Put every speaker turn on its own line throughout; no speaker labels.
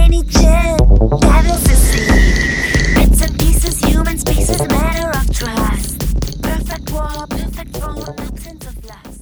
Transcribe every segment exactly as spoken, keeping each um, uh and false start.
tiny chip, devils to see. Bits and pieces, human species, matter of trust. Perfect war, perfect phone, absence of lust.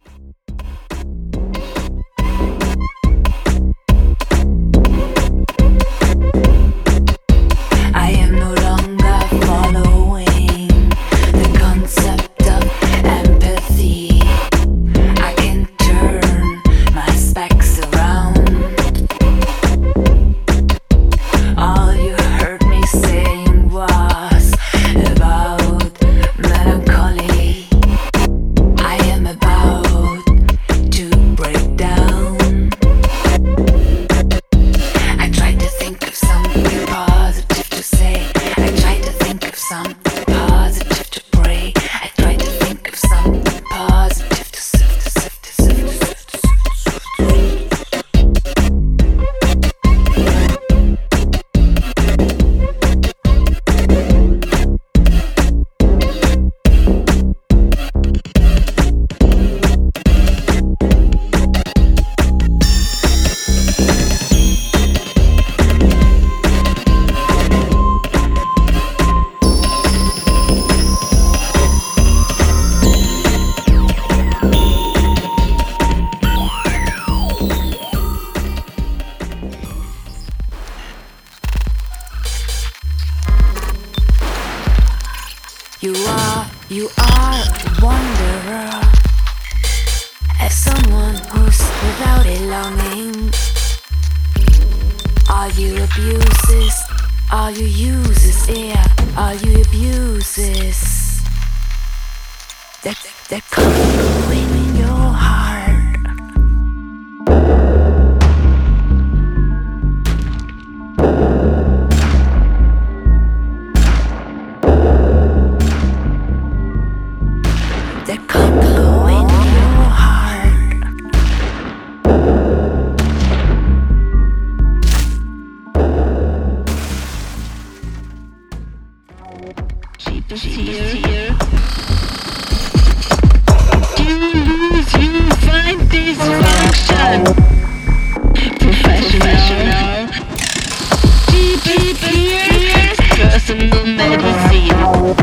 I am no longer following the concept of empathy. I can turn my specs around. All you heard me saying was about melancholy. I am about to break down. I tried to think of something positive to say. I tried to think of something positive to pray. I tried to think of something positive to sift, to sift, to sift, to sift, to sift, to You are, you are a wanderer, as someone who's without a longing. Are you abuses? Are you uses? Yeah, are you abuses? That that come in your heart. That can't go in your heart.
Cheap is here. You lose, you find dysfunction. Professional. Cheap is here. Personal medicine.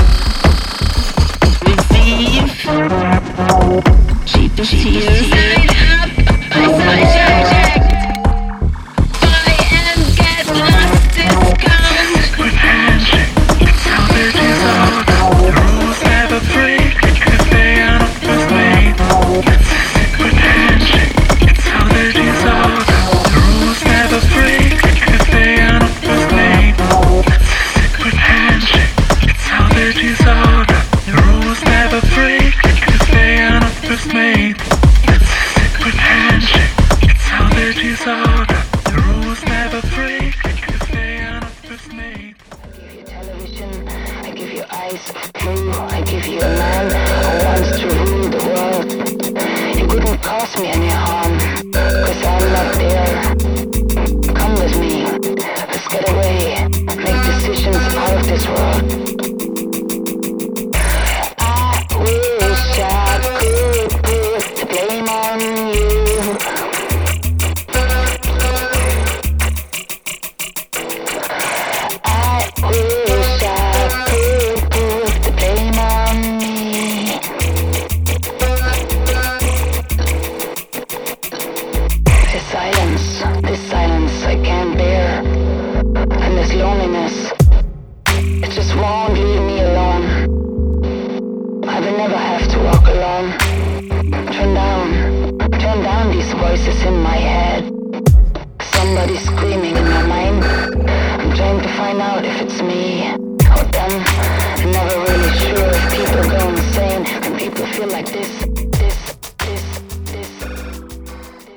Cheap is here. Sign up, I subject. Buy and get last discount.
With handshake, it's how they dissolve. The rules never break, cause they are not first made. With handshake, it's how they dissolve. The rules never break, cause they are not first made. With handshake, it's how they dissolve. The rules never break, cause they are not first made. With handshake, it's how they dissolve. The rules never break, cause they are not first made.
I give you television, I give you eyes of blue, I give you a man who wants to rule the world. You couldn't cause me any harm, cause I'm not there. Come with me, let's get away, make decisions out of this world. I wish I could put the blame on you. I wish I could put the blame on me. This silence, this silence I can't bear. And this loneliness, it just won't leave me alone. I will never have to walk alone. Turn down, turn down these voices in my head. Somebody's screaming in my mind. I'm trying to find out if it's me or them. I'm never really sure if people go insane. Can people feel like this, this, this, this, this?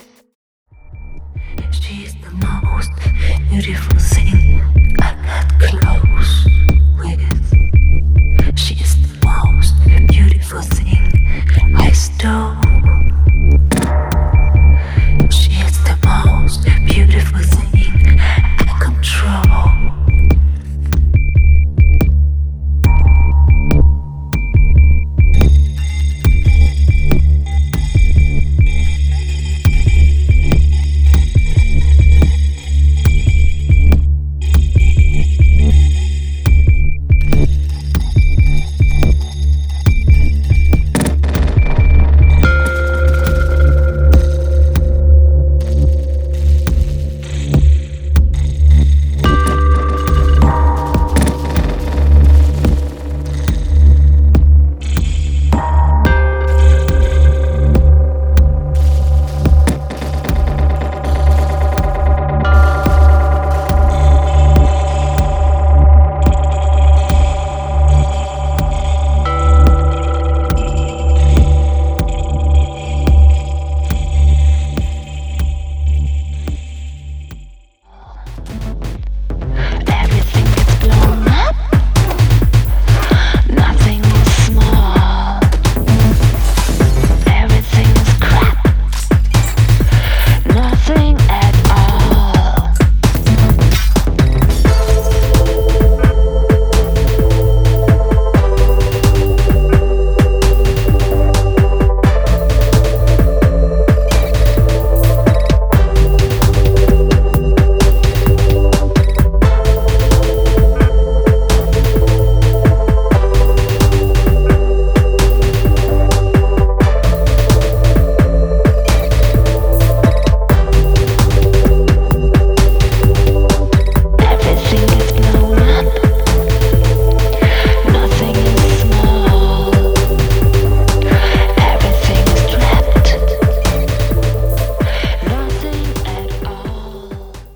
She's the most beautiful thing I got close with. She's the most beautiful thing I stole. She's the most beautiful thing I control.
Everything gets blown up. Nothing is small. Everything is crap. Nothing at all. Everything is blown up. Nothing is small. Everything is trapped. Nothing at all.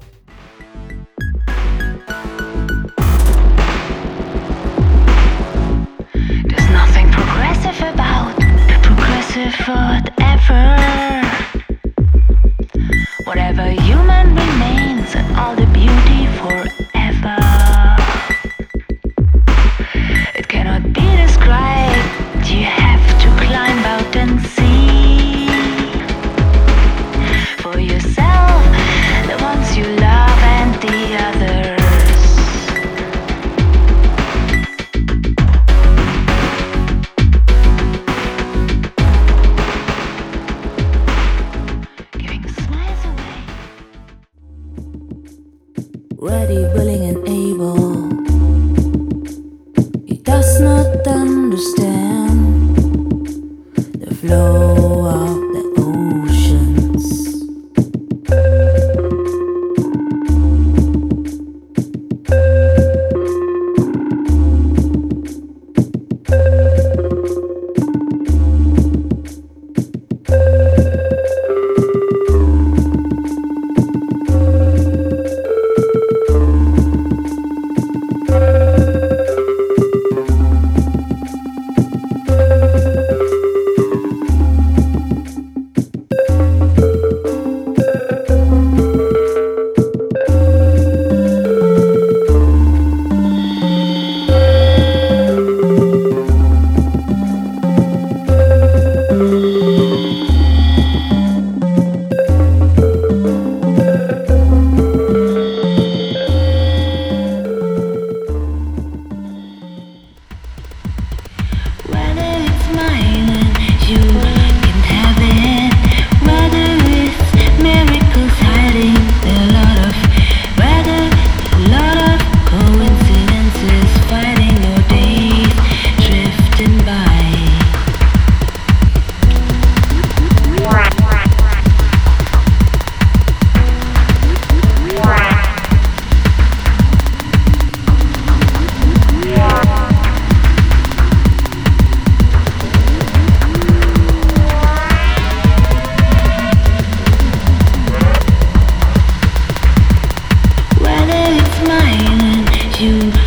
There's nothing progressive about progressive whatever. Whatever human remains and all the beauty forever. It cannot be described. You have to climb out and see for yourself the ones you love and the others. Giving smiles away.
Ready, willing, and able. He does not understand the flow of the oceans.
Whether it's mine and you can have it. Whether it's miracles hiding, there are a lot of. Whether a lot of coincidences fighting your days, drifting by. Whether it's mine and you